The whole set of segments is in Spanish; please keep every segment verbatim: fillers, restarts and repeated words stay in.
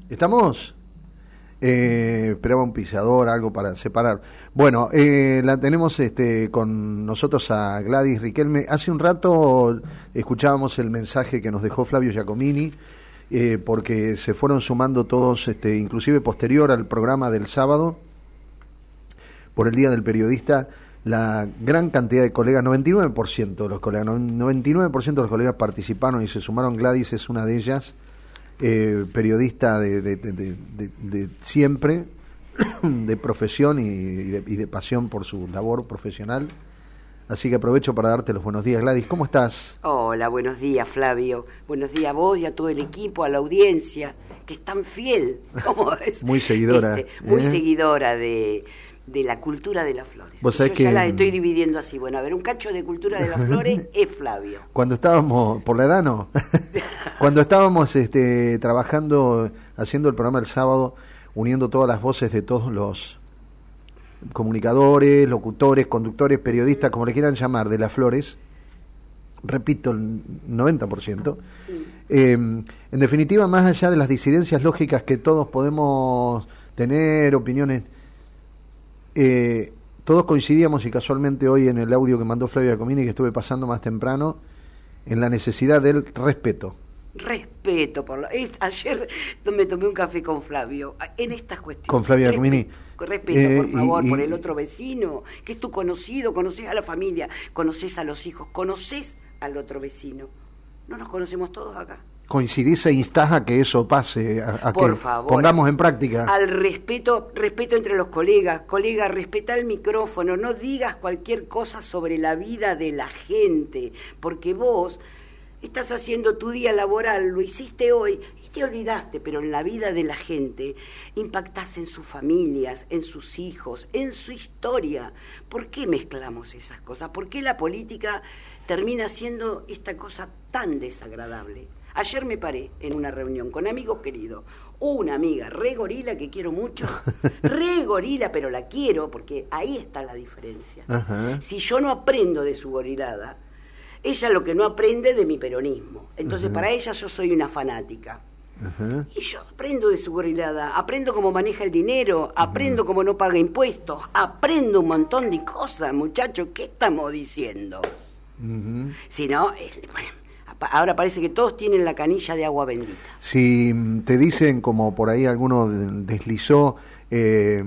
¿Estamos? Eh, esperaba un pisador, algo para separar. Bueno, eh, la tenemos este, con nosotros a Gladys Riquelme. Hace un rato escuchábamos el mensaje que nos dejó Flavio Giacomini, eh, porque se fueron sumando todos, este, inclusive posterior al programa del sábado, por el Día del Periodista, la gran cantidad de colegas, noventa y nueve por ciento de los colegas, noventa y nueve por ciento de los colegas participaron y se sumaron. Gladys es una de ellas. Eh, periodista de, de, de, de, de, de siempre, de profesión y, y, de, y de pasión por su labor profesional. Así que aprovecho para darte los buenos días. Gladys, ¿cómo estás? Hola, buenos días, Flavio. Buenos días a vos y a todo el equipo, a la audiencia, que es tan fiel. ¿Cómo es? Muy seguidora. Este, muy ¿eh? seguidora de... de la cultura de las flores. ¿Vos sabés Yo que ya la estoy dividiendo así. Bueno, a ver, un cacho de cultura de las flores es Flavio. Cuando estábamos, por la edad no, cuando estábamos este, trabajando, haciendo el programa el sábado, uniendo todas las voces de todos los comunicadores, locutores, conductores, periodistas, como le quieran llamar, de las flores, repito, el noventa por ciento, eh, en definitiva, más allá de las disidencias lógicas que todos podemos tener, opiniones, Eh, todos coincidíamos, y casualmente hoy en el audio que mandó Flavia Comini, que estuve pasando más temprano, en la necesidad del respeto. Respeto por lo... Es, ayer me tomé un café con Flavio en estas cuestiones. Con Flavia Comini. Respeto, eh, por favor, y, y, por el otro vecino, que es tu conocido, conoces a la familia, conoces a los hijos, conoces al otro vecino. ¿No nos conocemos todos acá? ¿Coincidís e instás a que eso pase, a, a por que favor, pongamos en práctica? Al respeto, respeto entre los colegas. Colega, respeta el micrófono, no digas cualquier cosa sobre la vida de la gente, porque vos estás haciendo tu día laboral, lo hiciste hoy y te olvidaste, pero en la vida de la gente impactás en sus familias, en sus hijos, en su historia. ¿Por qué mezclamos esas cosas? ¿Por qué la política termina siendo esta cosa tan desagradable? Ayer me paré en una reunión con amigos queridos, una amiga re gorila que quiero mucho, re gorila, pero la quiero porque ahí está la diferencia. Ajá. Si yo no aprendo de su gorilada, ella lo que no aprende de mi peronismo. Entonces, ajá, para ella yo soy una fanática. Ajá. Y yo aprendo de su gorilada, aprendo cómo maneja el dinero, aprendo ajá, cómo no paga impuestos, aprendo un montón de cosas, muchachos. ¿Qué estamos diciendo? Uh-huh. Si no, es, bueno, ahora parece que todos tienen la canilla de agua bendita. Si te dicen, como por ahí alguno deslizó, eh,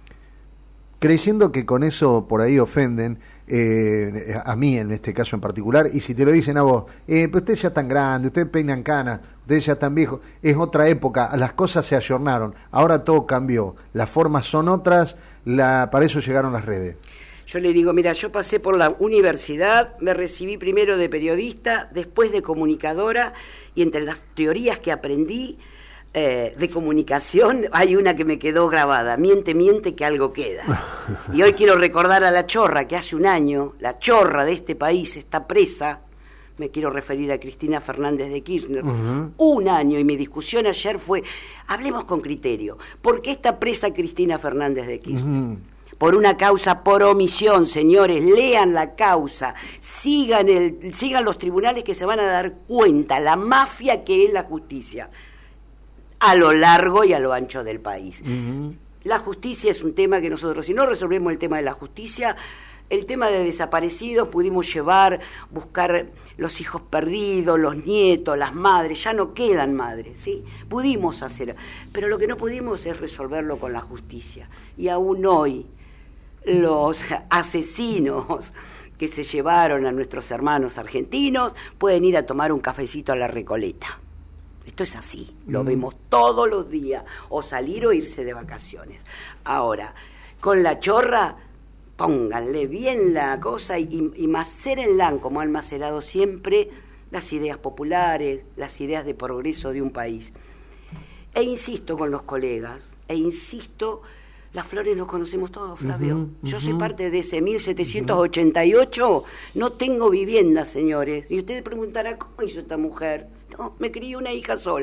creyendo que con eso por ahí ofenden, eh, a mí en este caso en particular, y si te lo dicen a vos, eh, pero ustedes ya están grandes, ustedes peinan canas, ustedes ya están viejos, es otra época, las cosas se ayornaron, ahora todo cambió, las formas son otras, la, para eso llegaron las redes. Yo le digo, mira, yo pasé por la universidad, me recibí primero de periodista, después de comunicadora, y entre las teorías que aprendí eh, de comunicación hay una que me quedó grabada: miente, miente, que algo queda. Y hoy quiero recordar a la chorra, que hace un año, la chorra de este país está presa, me quiero referir a Cristina Fernández de Kirchner, uh-huh, un año, y mi discusión ayer fue, hablemos con criterio, ¿por qué está presa Cristina Fernández de Kirchner? Uh-huh. Por una causa por omisión, señores, lean la causa, sigan, el, sigan los tribunales que se van a dar cuenta, la mafia que es la justicia, a lo largo y a lo ancho del país. Uh-huh. La justicia es un tema que nosotros, si no resolvemos el tema de la justicia, el tema de desaparecidos pudimos llevar, buscar los hijos perdidos, los nietos, las madres, ya no quedan madres, ¿sí? Pudimos hacer, pero lo que no pudimos es resolverlo con la justicia. Y aún hoy, los asesinos que se llevaron a nuestros hermanos argentinos pueden ir a tomar un cafecito a la Recoleta. Esto es así, lo mm. vemos todos los días, o salir o irse de vacaciones. Ahora, con la chorra, pónganle bien la cosa y, y macérenla como han macerado siempre las ideas populares, las ideas de progreso de un país. E insisto con los colegas, e insisto, las flores nos conocemos todos, Flavio. Uh-huh, uh-huh. Yo soy parte de ese mil setecientos ochenta y ocho, no tengo vivienda, señores. Y ustedes preguntarán, ¿cómo hizo esta mujer? No, me crié una hija sola.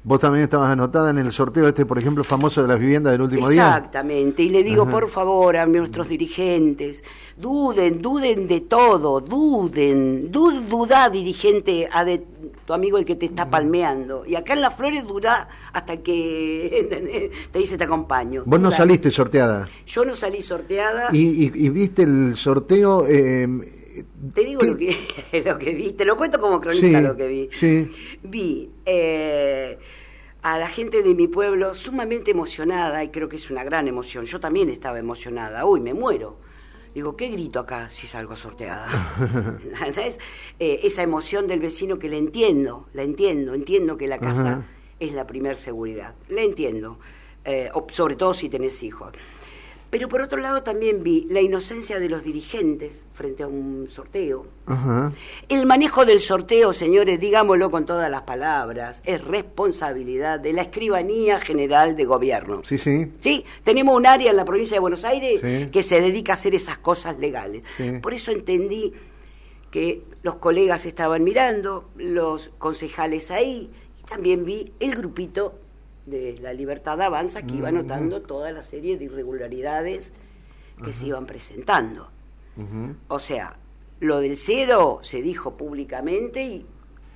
Vos también estabas anotada en el sorteo este, por ejemplo, famoso de las viviendas del último día. Exactamente, y le digo, Ajá. por favor, a nuestros dirigentes, duden, duden de todo, duden, dud, dudá, dirigente, a de tu amigo el que te está palmeando. Y acá en Las Flores dudá hasta que ¿entendés? Te dice te acompaño. Vos no Dudá. saliste sorteada. Yo no salí sorteada. Y, y, y viste el sorteo... Eh, Te digo lo que, lo que vi, te lo cuento como cronista sí, lo que vi. Sí. Vi eh, a la gente de mi pueblo sumamente emocionada, y creo que es una gran emoción. Yo también estaba emocionada. Uy, me muero. Digo, ¿qué grito acá si salgo sorteada? ¿Entendés? Eh, esa emoción del vecino que le entiendo, la entiendo, entiendo que la casa Ajá. es la primer seguridad. La entiendo, eh, sobre todo si tenés hijos. Pero por otro lado también vi la inocencia de los dirigentes frente a un sorteo. Ajá. El manejo del sorteo, señores, digámoslo con todas las palabras, es responsabilidad de la Escribanía General de Gobierno. Sí, sí. Sí, tenemos un área en la provincia de Buenos Aires Sí. que se dedica a hacer esas cosas legales. Sí. Por eso entendí que los colegas estaban mirando, los concejales ahí, y también vi el grupito de La Libertad Avanza que iba anotando toda la serie de irregularidades que uh-huh. se iban presentando. Uh-huh. O sea, lo del cero se dijo públicamente y,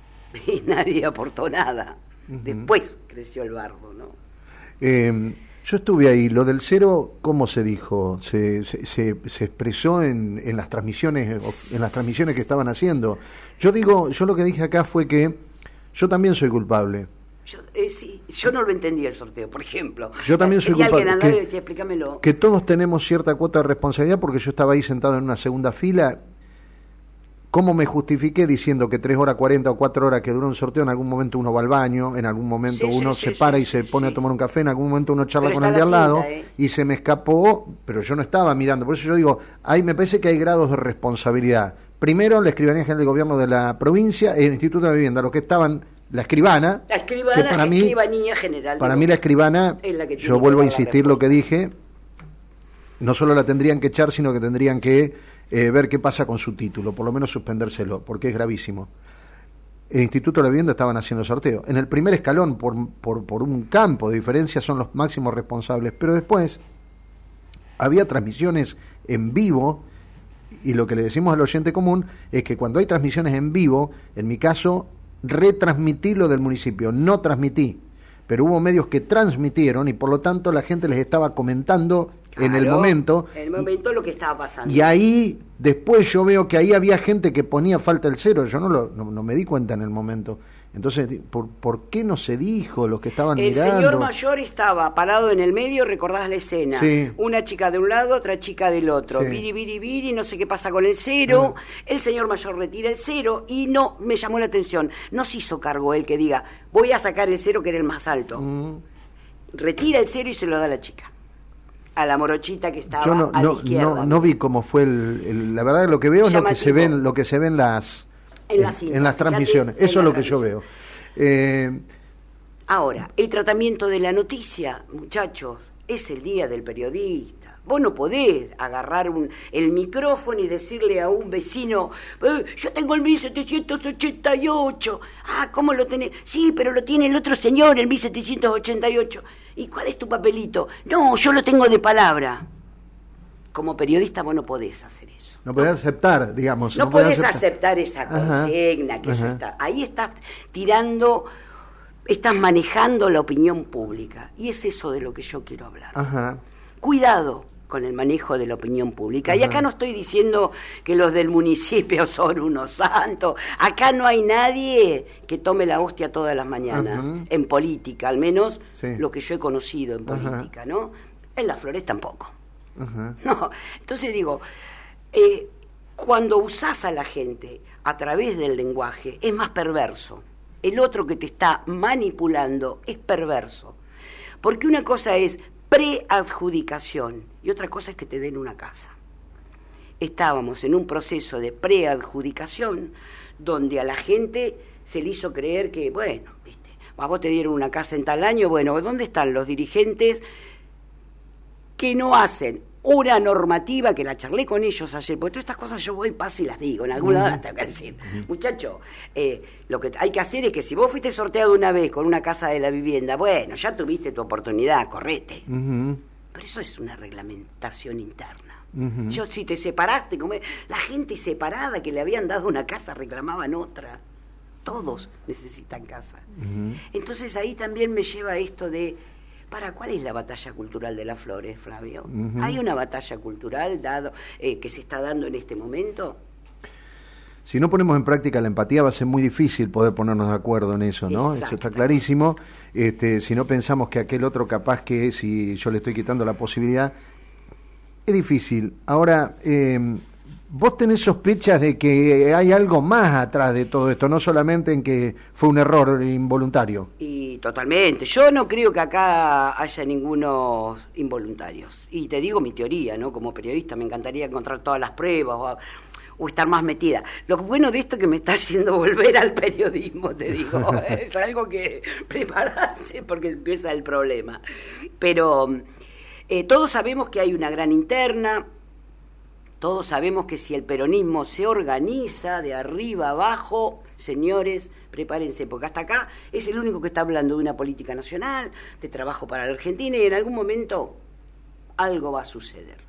y nadie aportó nada. Uh-huh. Después creció el bardo, ¿no? Eh, yo estuve ahí. Lo del cero, ¿cómo se dijo? Se, se, se, se expresó en, en las transmisiones, en las transmisiones que estaban haciendo. Yo digo, yo lo que dije acá fue que yo también soy culpable. Yo, eh, sí, yo no lo entendí el sorteo, por ejemplo. Yo también soy y culpable. Alguien Que, decía, explícamelo. que todos tenemos cierta cuota de responsabilidad porque yo estaba ahí sentado en una segunda fila. ¿Cómo me justifiqué diciendo que tres horas cuarenta o cuatro horas que dura un sorteo, en algún momento uno va al baño, en algún momento sí, uno sí, se sí, para sí, y se sí, pone sí. a tomar un café, en algún momento uno charla pero con el de al lado cinta, ¿eh? y se me escapó, pero yo no estaba mirando. Por eso yo digo, ahí me parece que hay grados de responsabilidad. Primero, la Escribanía General del Gobierno de la provincia, el Instituto de Vivienda, los que estaban... La escribana, la escribana que para mí, escribanía general. para mí la escribana, es la que yo vuelvo a insistir lo que dije, no solo la tendrían que echar, sino que tendrían que eh, ver qué pasa con su título, por lo menos suspendérselo, porque es gravísimo. El Instituto de la Vivienda estaban haciendo sorteo. En el primer escalón, por, por, por un campo de diferencia, son los máximos responsables, pero después había transmisiones en vivo, y lo que le decimos al oyente común es que cuando hay transmisiones en vivo, en mi caso... retransmití lo del municipio, no transmití, pero hubo medios que transmitieron y por lo tanto la gente les estaba comentando claro, en el momento en el momento y, lo que estaba pasando y ahí después yo veo que ahí había gente que ponía falta el cero, yo no, lo, no, no me di cuenta en el momento. Entonces, ¿por, ¿por qué no se dijo los que estaban el mirando? El señor mayor estaba parado en el medio, recordás la escena. Sí. Una chica de un lado, otra chica del otro. Sí. Viri, viri, viri, no sé qué pasa con el cero. Uh. El señor mayor retira el cero y no, me llamó la atención. No se hizo cargo él que diga, voy a sacar el cero que era el más alto. Uh. Retira el cero y se lo da a la chica. A la morochita que estaba Yo no, a no, la izquierda. No, no vi cómo fue el, el... La verdad lo que veo Llamativo. es lo que se ven, lo que se ven las... En, la en, en las transmisiones, Fíjate, eso en es lo la que yo veo. Eh, Ahora, el tratamiento de la noticia, muchachos, es el día del periodista. Vos no podés agarrar un, el micrófono y decirle a un vecino, eh, yo tengo el mil setecientos ochenta y ocho. Ah, ¿cómo lo tenés? Sí, pero lo tiene el otro señor, el mil setecientos ochenta y ocho. ¿Y cuál es tu papelito? No, yo lo tengo de palabra. Como periodista vos no podés hacer eso. No podés aceptar, digamos. No, no podés aceptar, aceptar esa consigna, ajá, que ajá. eso está. Ahí estás tirando, estás manejando la opinión pública. Y es eso de lo que yo quiero hablar. Ajá. Cuidado con el manejo de la opinión pública. Ajá. Y acá no estoy diciendo que los del municipio son unos santos. Acá no hay nadie que tome la hostia todas las mañanas. Ajá. En política, al menos sí. Lo que yo he conocido en política, ajá. ¿No? En Las Flores tampoco. Ajá. No, entonces digo... Eh, cuando usás a la gente a través del lenguaje es más perverso. El otro que te está manipulando es perverso. Porque una cosa es preadjudicación y otra cosa es que te den una casa. Estábamos en un proceso de preadjudicación donde a la gente se le hizo creer que, bueno, ¿viste? A vos te dieron una casa en tal año, bueno, ¿dónde están los dirigentes que no hacen una normativa que la charlé con ellos ayer, porque todas estas cosas yo voy, paso y las digo, en algún lado las tengo que decir. Uh-huh. Muchacho, eh, lo que hay que hacer es que si vos fuiste sorteado una vez con una casa de la vivienda, bueno, ya tuviste tu oportunidad, correte. Uh-huh. Pero eso es una reglamentación interna. Uh-huh. Yo, si te separaste, como la gente separada que le habían dado una casa reclamaban otra. Todos necesitan casa. Uh-huh. Entonces ahí también me lleva esto de... ¿Para cuál es la batalla cultural de las flores, Flavio? Uh-huh. ¿Hay una batalla cultural dado eh, que se está dando en este momento? Si no ponemos en práctica la empatía va a ser muy difícil poder ponernos de acuerdo en eso, ¿no? Eso está clarísimo. Este, si no pensamos que aquel otro capaz que si yo le estoy quitando la posibilidad, es difícil. Ahora, eh, vos tenés sospechas de que hay algo más atrás de todo esto, no solamente en que fue un error involuntario. Y totalmente. Yo no creo que acá haya ningunos involuntarios. Y te digo mi teoría, ¿no? Como periodista me encantaría encontrar todas las pruebas o, o estar más metida. Lo bueno de esto es que me está haciendo volver al periodismo, te digo. Es algo que prepararse porque empieza el problema. Pero eh, todos sabemos que hay una gran interna. Todos sabemos que si el peronismo se organiza de arriba abajo, señores, prepárense, porque hasta acá es el único que está hablando de una política nacional, de trabajo para la Argentina, y en algún momento algo va a suceder.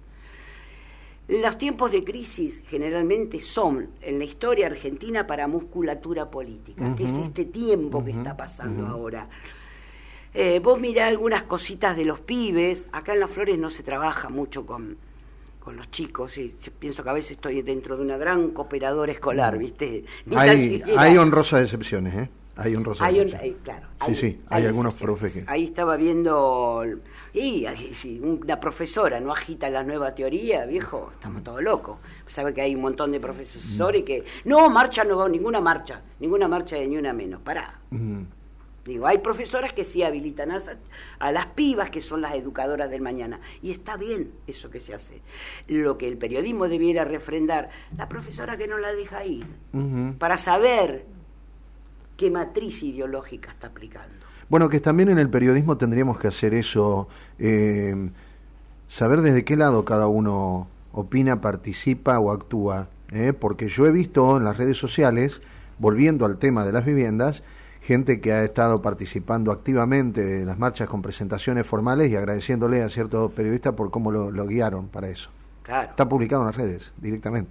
Los tiempos de crisis generalmente son, en la historia argentina, para musculatura política, uh-huh. que es este tiempo uh-huh. que está pasando uh-huh. ahora. Eh, vos mirá algunas cositas de los pibes, acá en Las Flores no se trabaja mucho con... con los chicos, y pienso que a veces estoy dentro de una gran cooperadora escolar, ¿viste? Hay, hay honrosas excepciones, ¿eh? Hay honrosas hay excepciones. On, claro, sí, hay, sí, hay, hay algunos excepciones. profes que... Ahí estaba viendo, y si una profesora no agita la nueva teoría, viejo, estamos todos locos. Sabe que hay un montón de profesores que, no, marcha, no va, ninguna marcha, ninguna marcha de ni una menos, pará. Uh-huh. Digo, hay profesoras que sí habilitan a, a las pibas, que son las educadoras del mañana. Y está bien eso que se hace. Lo que el periodismo debiera refrendar, la profesora que no la deja ir, uh-huh. para saber qué matriz ideológica está aplicando. Bueno, que también en el periodismo tendríamos que hacer eso, eh, saber desde qué lado cada uno opina, participa o actúa. ¿eh? Porque yo he visto en las redes sociales, volviendo al tema de las viviendas, gente que ha estado participando activamente de las marchas con presentaciones formales y agradeciéndole a ciertos periodistas por cómo lo, lo guiaron para eso. Claro. Está publicado en las redes, directamente.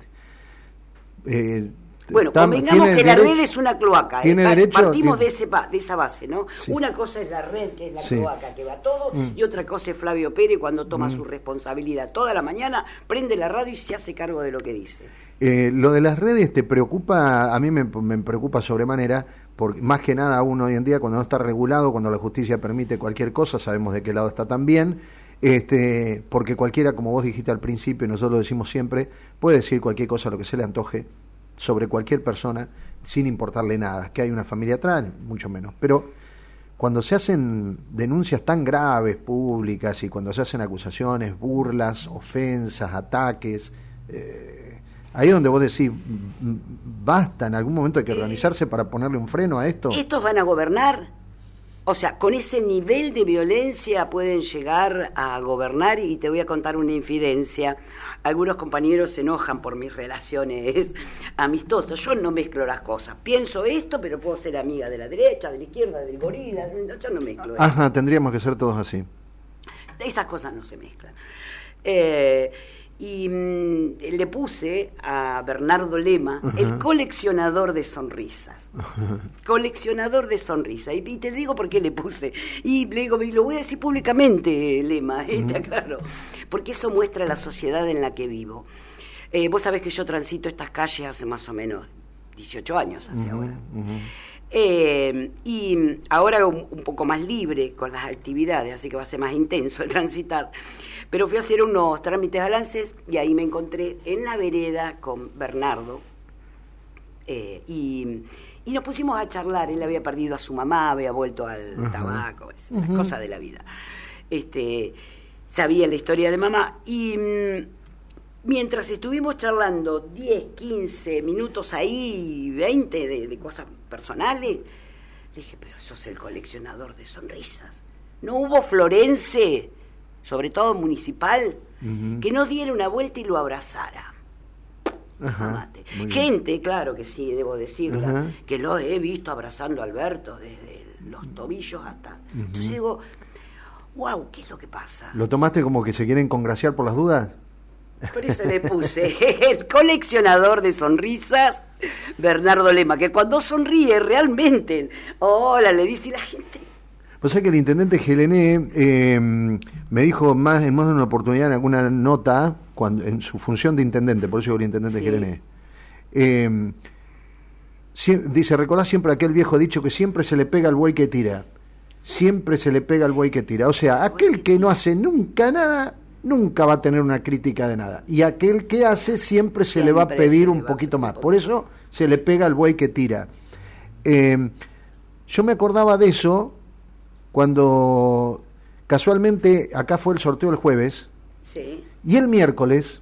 Eh, bueno, está, convengamos que la red es una cloaca. Tiene eh, derecho, Partimos tiene... de, ese, de esa base, ¿no? Sí. Una cosa es la red, que es la sí. cloaca, que va todo, mm. y otra cosa es Flavio Pérez cuando toma mm. su responsabilidad. Toda la mañana prende la radio y se hace cargo de lo que dice. Eh, lo de las redes te preocupa, a mí me, me preocupa sobremanera, porque más que nada uno hoy en día cuando no está regulado, cuando la justicia permite cualquier cosa, sabemos de qué lado está también, este, porque cualquiera, como vos dijiste al principio y nosotros lo decimos siempre, puede decir cualquier cosa, lo que se le antoje, sobre cualquier persona, sin importarle nada, que hay una familia atrás, mucho menos, pero cuando se hacen denuncias tan graves, públicas, y cuando se hacen acusaciones, burlas, ofensas, ataques, eh, ahí es donde vos decís, basta, en algún momento hay que organizarse para ponerle un freno a esto. ¿Estos van a gobernar? O sea, con ese nivel de violencia pueden llegar a gobernar, y te voy a contar una infidencia. Algunos compañeros se enojan por mis relaciones amistosas. Yo no mezclo las cosas. Pienso esto, pero puedo ser amiga de la derecha, de la izquierda, del gorila. Yo no mezclo eso. Ajá, tendríamos que ser todos así. Esas cosas no se mezclan. Eh... Y mmm, le puse a Bernardo Lema, uh-huh. el coleccionador de sonrisas. Uh-huh. Coleccionador de sonrisas. Y, y te digo por qué le puse. Y le digo, y lo voy a decir públicamente, Lema, uh-huh. está claro. Porque eso muestra la sociedad en la que vivo. Eh, vos sabés que yo transito estas calles hace más o menos dieciocho años, hacia uh-huh. ahora. Uh-huh. Eh, y ahora un, un poco más libre con las actividades, así que va a ser más intenso el transitar. Pero fui a hacer unos trámites balances y ahí me encontré en la vereda con Bernardo eh, y, y nos pusimos a charlar. Él había perdido a su mamá, había vuelto al uh-huh. tabaco, es, uh-huh. las cosas de la vida. Este, sabía la historia de mamá y mmm, mientras estuvimos charlando diez, quince minutos ahí, veinte de, de cosas personales, le dije, pero sos el coleccionador de sonrisas. ¿No hubo Florense sobre todo municipal, uh-huh. que no diera una vuelta y lo abrazara. Ajá, gente, claro que sí, debo decirla, Ajá. que lo he visto abrazando a Alberto desde los tobillos hasta... Uh-huh. Entonces digo, wow, ¿qué es lo que pasa? ¿Lo tomaste como que se quieren congraciar por las dudas? Por eso le puse el coleccionador de sonrisas, Bernardo Lema, que cuando sonríe realmente, hola, le dice la gente. Pues es que el intendente Gelené eh, me dijo más en más de una oportunidad en alguna nota, cuando en su función de intendente, por eso digo el intendente sí. Gelené, eh, si, dice, recordá siempre aquel viejo dicho que siempre se le pega al buey que tira, siempre se le pega al buey que tira, o sea, aquel que no hace nunca nada, nunca va a tener una crítica de nada, y aquel que hace siempre se siempre le va a pedir un poquito más, por eso se le pega al buey que tira. Eh, yo me acordaba de eso cuando casualmente acá fue el sorteo el jueves, sí. y el miércoles,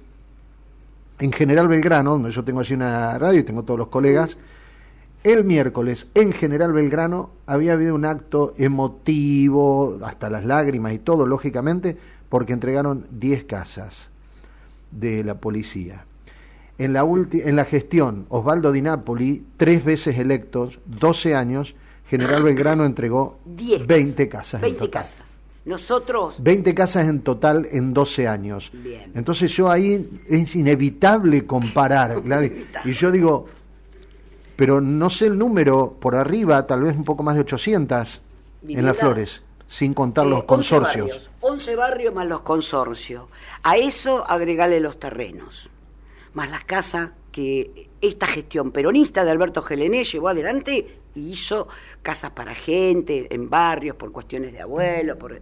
en General Belgrano, donde yo tengo así una radio y tengo todos los colegas, el miércoles en General Belgrano había habido un acto emotivo, hasta las lágrimas y todo, lógicamente, porque entregaron diez casas de la policía. En la, ulti- en la gestión, Osvaldo Di Napoli, tres veces electos, doce años, General Belgrano entregó veinte casas. veinte en total. casas. Nosotros... veinte casas en total en doce años. Bien. Entonces yo ahí es inevitable comparar, Gladys. Y yo digo, pero no sé el número, por arriba, tal vez un poco más de ochocientas Viviendas, en Las Flores, sin contar eh, los consorcios. once barrios, once barrios más los consorcios. A eso agregale los terrenos, más las casas que esta gestión peronista de Alberto Gelené llevó adelante y hizo casas para gente, en barrios, por cuestiones de abuelos. Por...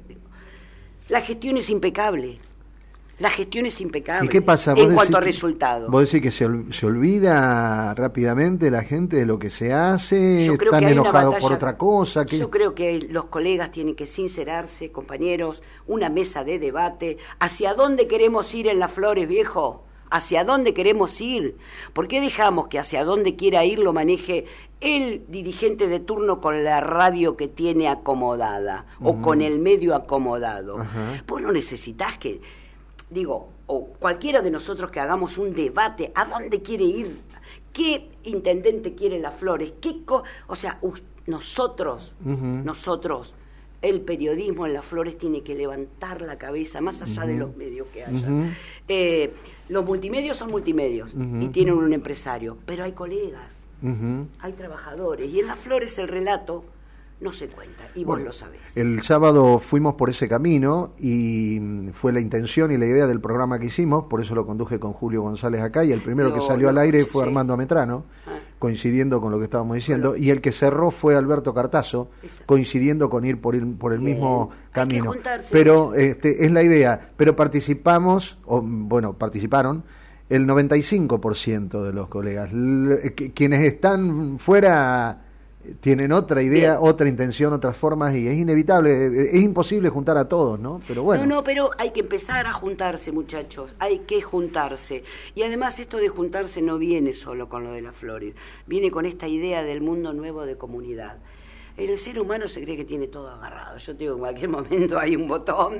La gestión es impecable. La gestión es impecable. ¿Y qué pasa? En ¿Vos cuanto a decís que, resultados. ¿Vos decís que se, ol- se olvida rápidamente la gente de lo que se hace? Yo creo ¿Están que hay una enojados batalla- por otra cosa? ¿Qué? Yo creo que los colegas tienen que sincerarse, compañeros, una mesa de debate. ¿Hacia dónde queremos ir en Las Flores, viejo? ¿Hacia dónde queremos ir? ¿Por qué dejamos que hacia dónde quiera ir lo maneje el dirigente de turno con la radio que tiene acomodada uh-huh. o con el medio acomodado? Uh-huh. Vos no necesitás que, digo, o cualquiera de nosotros que hagamos un debate, ¿a dónde quiere ir? ¿Qué intendente quiere Las Flores? ¿Qué co- o sea, uh, nosotros, uh-huh. nosotros... El periodismo en Las Flores tiene que levantar la cabeza, más allá uh-huh. de los medios que haya. Uh-huh. Eh, los multimedios son multimedios uh-huh. y tienen un empresario, pero hay colegas, uh-huh. hay trabajadores, y en Las Flores el relato no se cuenta, y bueno, vos lo sabés. El sábado fuimos por ese camino y fue la intención y la idea del programa que hicimos, por eso lo conduje con Julio González acá, y el primero no, que salió no, al aire fue sí. Armando Ametrano, ah. coincidiendo con lo que estábamos diciendo, bueno. y el que cerró fue Alberto Cartazo, Exacto. coincidiendo con ir por el, por el mismo camino. Pero este, es la idea, pero participamos, o bueno, participaron el noventa y cinco por ciento de los colegas. L- quienes están fuera tienen otra idea, Bien. otra intención, otras formas, y es inevitable, es imposible juntar a todos, ¿no? Pero bueno. No, no, pero hay que empezar a juntarse, muchachos, hay que juntarse. Y además esto de juntarse no viene solo con lo de Las Flores, viene con esta idea del mundo nuevo de comunidad. El ser humano se cree que tiene todo agarrado. Yo te digo, en cualquier momento hay un botón,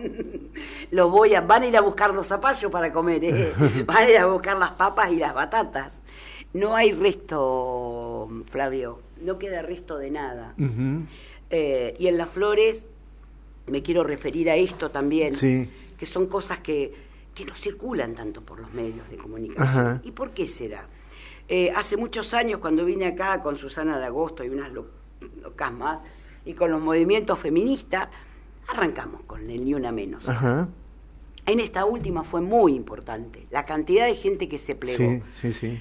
lo voy a, van a ir a buscar los zapallos para comer, ¿eh? Van a ir a buscar las papas y las batatas. No hay resto, Flavio, no queda resto de nada. Uh-huh. Eh, y en Las Flores, me quiero referir a esto también, sí. que son cosas que, que no circulan tanto por los medios de comunicación. Uh-huh. ¿Y por qué será? Eh, hace muchos años, cuando vine acá con Susana de Agosto y unas lo, locas más, y con los movimientos feministas, arrancamos con el Ni Una Menos. Uh-huh. En esta última fue muy importante, la cantidad de gente que se plegó. Sí, sí, sí.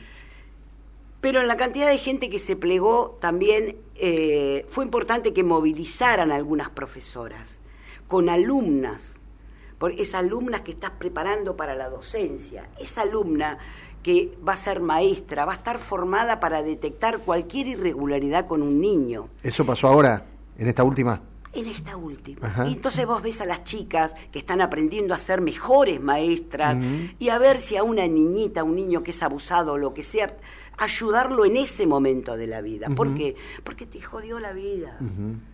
Pero en la cantidad de gente que se plegó también eh, fue importante que movilizaran algunas profesoras, con alumnas, por esas alumnas que estás preparando para la docencia, esa alumna que va a ser maestra, va a estar formada para detectar cualquier irregularidad con un niño. ¿Eso pasó ahora, en esta última? En esta última. Ajá. Y entonces vos ves a las chicas que están aprendiendo a ser mejores maestras uh-huh. y a ver si a una niñita, a un niño que es abusado o lo que sea, ayudarlo en ese momento de la vida. Uh-huh. ¿Por qué? Porque te jodió la vida. Uh-huh.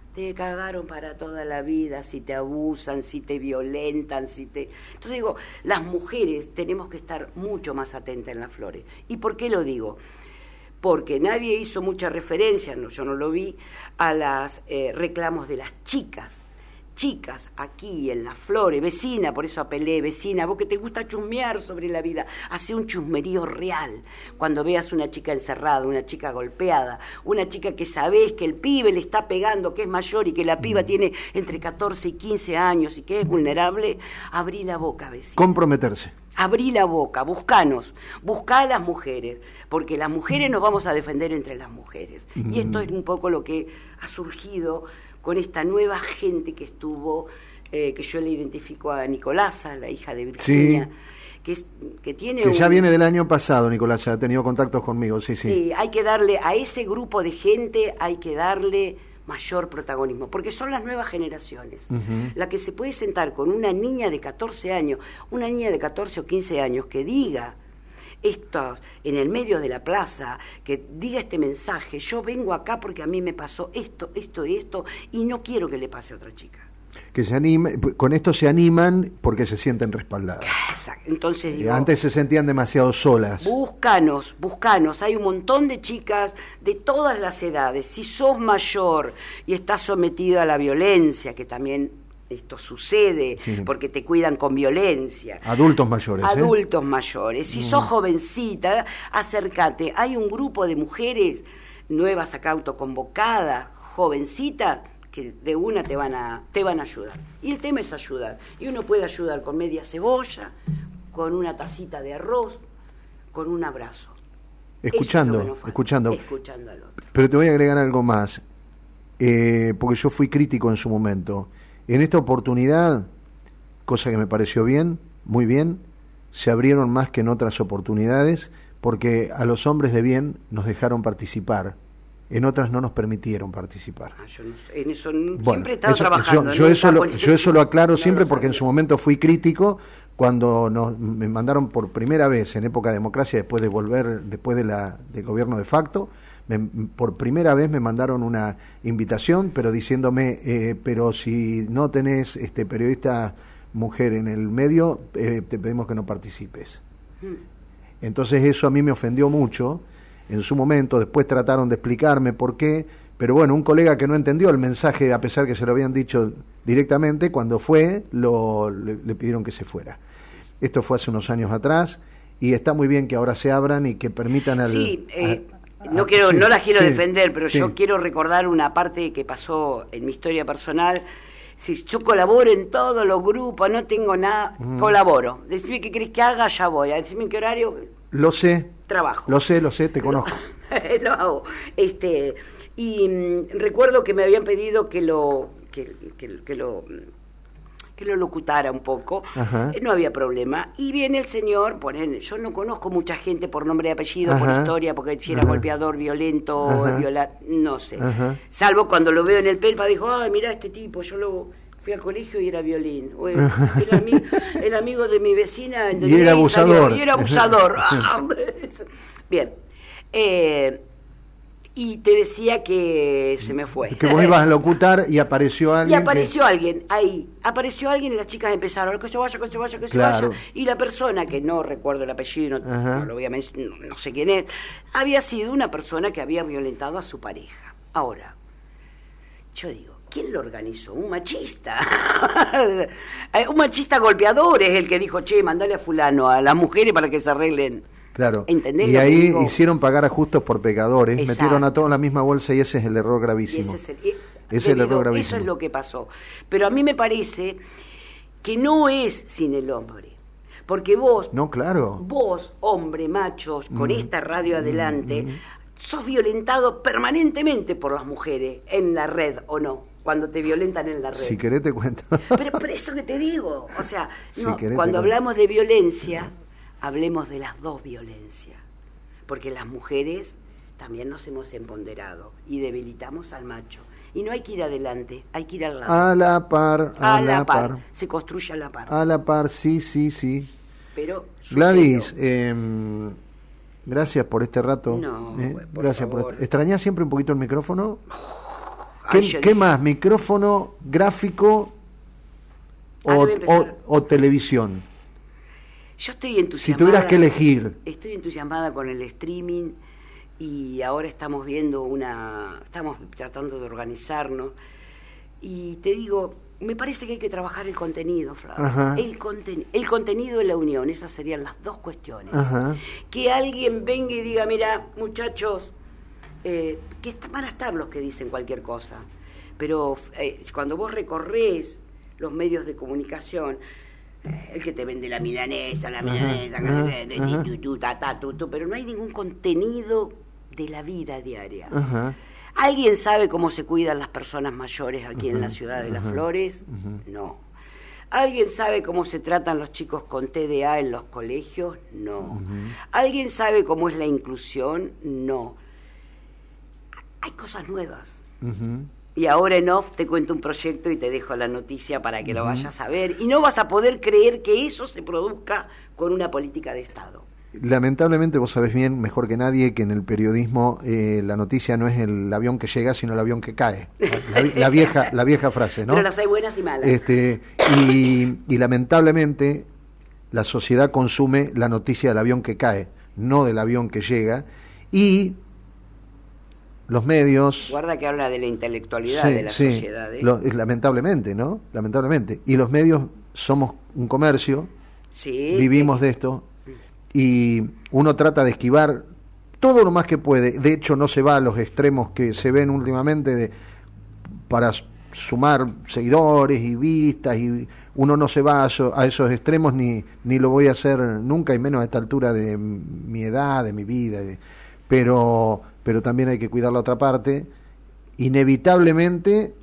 te cagaron para toda la vida, si te abusan, si te violentan, si te... Entonces digo, las mujeres tenemos que estar mucho más atentas en las flores. ¿Y por qué lo digo? Porque nadie hizo mucha referencia, no, yo no lo vi, a los eh, reclamos de las chicas. Chicas, aquí en las flores, vecina, por eso apelé, vecina, vos que te gusta chusmear sobre la vida, hace un chusmerío real. Cuando veas una chica encerrada, una chica golpeada, una chica que sabés que el pibe le está pegando, que es mayor y que la piba tiene entre catorce y quince años y que es vulnerable, abrí la boca, vecina. Comprometerse. Abrí la boca, buscanos, buscá a las mujeres, porque las mujeres nos vamos a defender entre las mujeres. Mm. Y esto es un poco lo que ha surgido con esta nueva gente que estuvo, eh, que yo le identifico a Nicolasa, la hija de Virginia, sí. que, es, que tiene... Que un... ya viene del año pasado, Nicolasa, ha tenido contactos conmigo, sí, sí. Sí, hay que darle, a ese grupo de gente hay que darle mayor protagonismo, porque son las nuevas generaciones. Uh-huh. La que se puede sentar con una niña de catorce años, una niña de catorce o quince años que diga esto en el medio de la plaza, que diga este mensaje, yo vengo acá porque a mí me pasó esto, esto y esto, y no quiero que le pase a otra chica. Que se anime, con esto se animan porque se sienten respaldadas. Exacto. Entonces digo, antes se sentían demasiado solas. Búscanos, búscanos, hay un montón de chicas de todas las edades. Si sos mayor y estás sometido a la violencia, que también esto sucede, sí. porque te cuidan con violencia. Adultos mayores. Adultos ¿eh? mayores. Si mm. sos jovencita, acércate. Hay un grupo de mujeres nuevas acá autoconvocadas, jovencitas, que de una te van a te van a ayudar. Y el tema es ayudar. Y uno puede ayudar con media cebolla, con una tacita de arroz, con un abrazo. Escuchando, es no escuchando. Escuchando al otro. Pero te voy a agregar algo más, eh, porque yo fui crítico en su momento. En esta oportunidad, cosa que me pareció bien, muy bien, se abrieron más que en otras oportunidades, porque a los hombres de bien nos dejaron participar. En otras no nos permitieron participar. Ah, yo no sé, en eso bueno, siempre he estado eso, trabajando. Yo, yo, eso lo, yo eso lo aclaro no siempre lo porque en su momento fui crítico cuando nos, me mandaron por primera vez en época de democracia, después de volver, después de la del gobierno de facto, me, por primera vez me mandaron una invitación, pero diciéndome, eh, pero si no tenés este periodista mujer en el medio, eh, te pedimos que no participes. Hmm. Entonces eso a mí me ofendió mucho. En su momento, después trataron de explicarme por qué, pero bueno, un colega que no entendió el mensaje, a pesar que se lo habían dicho directamente, cuando fue, lo, le, le pidieron que se fuera. Esto fue hace unos años atrás, y está muy bien que ahora se abran y que permitan al... Sí, eh, a, a, no, quiero, sí, no las quiero sí, defender, pero sí. yo quiero recordar una parte que pasó en mi historia personal. Si yo colaboro en todos los grupos, no tengo nada, mm. colaboro. Decime qué querés que haga, ya voy. Decime en qué horario... Lo sé. Trabajo. Lo sé, lo sé, te conozco. Lo hago. Este, y mmm, recuerdo que me habían pedido que lo que, que, que lo que lo locutara un poco. Ajá. No había problema. Y viene el señor, ponen, yo no conozco mucha gente por nombre y apellido, Ajá. por historia, porque si era Ajá. golpeador, violento, viola, no sé. Ajá. Salvo cuando lo veo en el Pelpa, dijo, ay, mira este tipo, yo lo fui al colegio y era violín. O el, el, ami, el amigo de mi vecina. Y era abusador. Y era abusador. Bien. Eh, y te decía que se me fue. Que vos ibas a locutar y apareció alguien. Y apareció que... alguien, ahí. Apareció alguien y las chicas empezaron, que se vaya, que se vaya, que se claro. vaya. Y la persona, que no recuerdo el apellido, no, no lo voy a mencionar, no, no sé quién es, había sido una persona que había violentado a su pareja. Ahora, yo digo, ¿quién lo organizó? Un machista. Un machista golpeador es el que dijo, che, mandale a fulano, a las mujeres para que se arreglen. Claro. Y ahí hicieron pagar a justos por pecadores, Exacto. metieron a todos en la misma bolsa y ese es el error gravísimo. Y ese es el, ese es el error gravísimo. Eso es lo que pasó. Pero a mí me parece que no es sin el hombre. Porque vos, no, claro. vos, hombre, macho, con mm. esta radio adelante, mm. sos violentado permanentemente por las mujeres en la red, ¿o no? Cuando te violentan en la red. Si querés te cuento. Pero por eso que te digo, o sea, no, si cuando hablamos de violencia, hablemos de las dos violencias, porque las mujeres también nos hemos empoderado y debilitamos al macho. Y no hay que ir adelante, hay que ir al lado. A la par, a, a la, la par. par. Se construye a la par. A la par, sí, sí, sí. Pero Gladys, eh, gracias por este rato. No, eh, por gracias favor. por este. ¿Extrañás siempre un poquito el micrófono? ¿Qué, Ay, ¿qué más? ¿Micrófono, gráfico o, o, o televisión? Yo estoy entusiasmada. Si tuvieras que elegir. Estoy entusiasmada con el streaming y ahora estamos viendo una... Estamos tratando de organizarnos y te digo, me parece que hay que trabajar el contenido, Flavio. El, conten el contenido de la unión, esas serían las dos cuestiones. Ajá. Que alguien venga y diga, mira, muchachos, eh, que van a estar los que dicen cualquier cosa, pero eh, cuando vos recorres los medios de comunicación, eh, el que te vende la milanesa, la milanesa, ajá, ajá. Tu, tu, ta, ta, tu, tu, pero no hay ningún contenido de la vida diaria. Ajá. ¿Alguien sabe cómo se cuidan las personas mayores aquí uh-huh, en la ciudad de uh-huh, Las Flores? Uh-huh. No. ¿Alguien sabe cómo se tratan los chicos con T D A en los colegios? No. Uh-huh. ¿Alguien sabe cómo es la inclusión? No. Hay cosas nuevas. Uh-huh. Y ahora en off te cuento un proyecto y te dejo la noticia para que uh-huh. lo vayas a ver. Y no vas a poder creer que eso se produzca con una política de Estado. Lamentablemente vos sabés bien, mejor que nadie, que en el periodismo eh, la noticia no es el avión que llega, sino el avión que cae. La, la, la vieja la vieja frase, ¿no? Pero las hay buenas y malas. Este, y, y lamentablemente la sociedad consume la noticia del avión que cae, no del avión que llega. Y los medios... Guarda que habla de la intelectualidad sí, de la sí, sociedad. ¿eh? Lo, lamentablemente, ¿no? Lamentablemente. Y los medios somos un comercio, sí, vivimos sí. de esto. Y uno trata de esquivar todo lo más que puede. De hecho, no se va a los extremos que se ven últimamente de, para sumar seguidores y vistas, y uno no se va a, eso, a esos extremos, ni, ni lo voy a hacer nunca, y menos a esta altura de mi edad, de mi vida. De, pero, pero también hay que cuidar la otra parte, inevitablemente,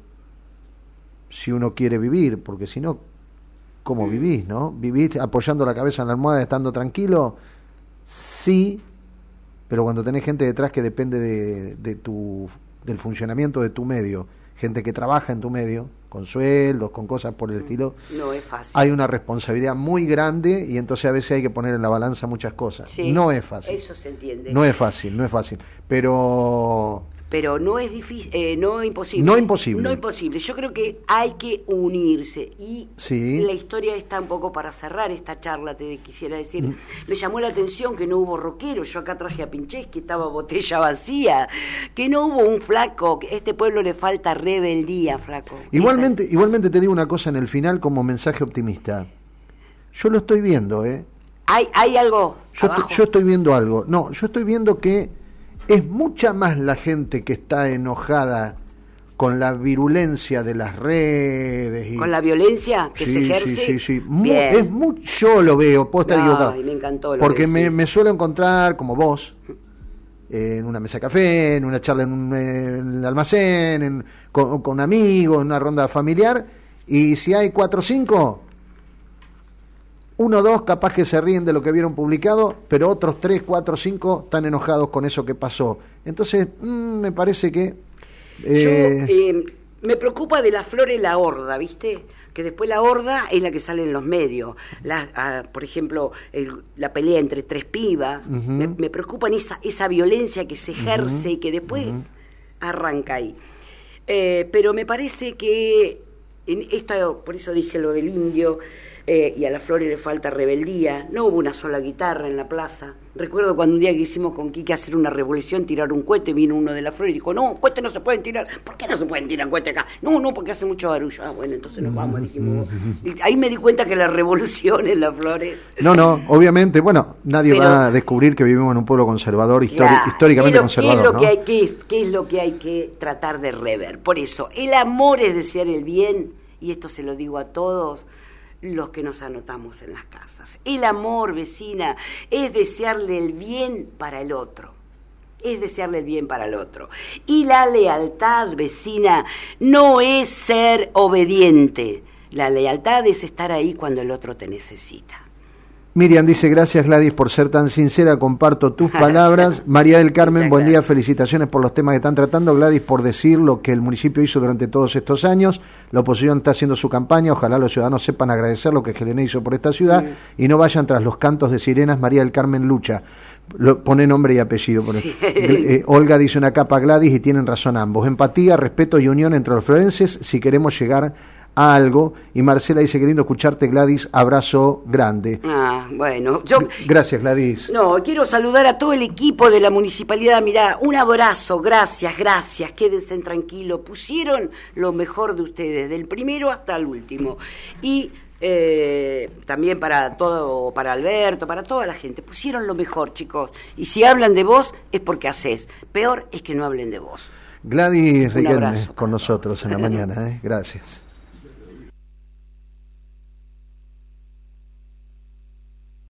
si uno quiere vivir, porque si no, ¿cómo vivís, no? ¿Vivís apoyando la cabeza en la almohada, estando tranquilo? Sí, pero cuando tenés gente detrás que depende de, de tu, del funcionamiento de tu medio, gente que trabaja en tu medio, con sueldos, con cosas por el estilo, no es fácil. Hay una responsabilidad muy grande y entonces a veces hay que poner en la balanza muchas cosas. Sí, no es fácil. Eso se entiende. No es fácil, no es fácil, pero... Pero no es difícil, eh, no imposible. No imposible. No imposible. Yo creo que hay que unirse. Y sí. La historia está un poco para cerrar esta charla, te quisiera decir. Mm. Me llamó la atención que no hubo rockeros. Yo acá traje a Pinchés, que estaba botella vacía. Que no hubo un flaco. Que a este pueblo le falta rebeldía, flaco. Igualmente, Esa... igualmente te digo una cosa en el final como mensaje optimista. Yo lo estoy viendo, ¿eh? ¿Hay, hay algo yo, abajo? yo estoy viendo algo. No, yo estoy viendo que es mucha más la gente que está enojada con la virulencia de las redes. Y... ¿Con la violencia que sí, se ejerce? Sí, sí, sí. Mu es muy, yo lo veo, puedo estar Ay, equivocado. Me encantó lo porque que me, me suelo encontrar, como vos, eh, en una mesa de café, en una charla en, un, en el almacén, en, con, con amigos, en una ronda familiar, y si hay cuatro o cinco... Uno o dos capaz que se ríen de lo que vieron publicado, pero otros tres, cuatro, cinco están enojados con eso que pasó. Entonces, mmm, me parece que... Eh... Yo, eh, me preocupa de la Flores la horda, ¿viste? Que después la horda es la que sale en los medios. La, ah, por ejemplo, el, la pelea entre tres pibas. Uh-huh. me, me preocupa esa, esa violencia que se ejerce uh-huh. y que después uh-huh. arranca ahí. Eh, pero me parece que... En esto, por eso dije lo del indio... Eh, y a las Flores le falta rebeldía. No hubo una sola guitarra en la plaza. Recuerdo cuando un día que hicimos con Quique hacer una revolución, tirar un cohete, vino uno de las Flores y dijo, no, cohetes no se pueden tirar. ¿Por qué no se pueden tirar cohetes acá? No, no, porque hace mucho barullo. Ah, bueno, entonces nos vamos, dijimos. Y ahí me di cuenta que la revolución en las Flores... No, no, obviamente, bueno, nadie Pero, va a descubrir que vivimos en un pueblo conservador, histori ya, históricamente ¿qué lo, conservador, ¿qué es, lo ¿no? que hay que, ¿Qué es lo que hay que tratar de rever? Por eso, el amor es desear el bien, y esto se lo digo a todos los que nos anotamos en las casas. El amor, vecina, es desearle el bien para el otro. Es desearle el bien para el otro. Y la lealtad, vecina, no es ser obediente. La lealtad es estar ahí cuando el otro te necesita. Miriam dice, gracias Gladys por ser tan sincera, comparto tus palabras. María del Carmen, Muchas buen día, gracias. felicitaciones por los temas que están tratando. Gladys, por decir lo que el municipio hizo durante todos estos años. La oposición está haciendo su campaña, ojalá los ciudadanos sepan agradecer lo que Gelene hizo por esta ciudad sí. y no vayan tras los cantos de sirenas. María del Carmen lucha. Lo, pone nombre y apellido. Por sí. eh, Olga dice una capa Gladys y tienen razón ambos. Empatía, respeto y unión entre los florenses si queremos llegar a algo. Y Marcela dice, queriendo escucharte Gladys, abrazo grande. Ah, bueno, yo... Gracias Gladys. No, quiero saludar a todo el equipo de la municipalidad. Mirá, un abrazo, gracias, gracias, quédense tranquilos. Pusieron lo mejor de ustedes, del primero hasta el último. Y eh, también para todo, para Alberto, para toda la gente, pusieron lo mejor, chicos. Y si hablan de vos, es porque hacés. Peor es que no hablen de vos. Gladys Riquelme con nosotros en la mañana, ¿eh? Gracias.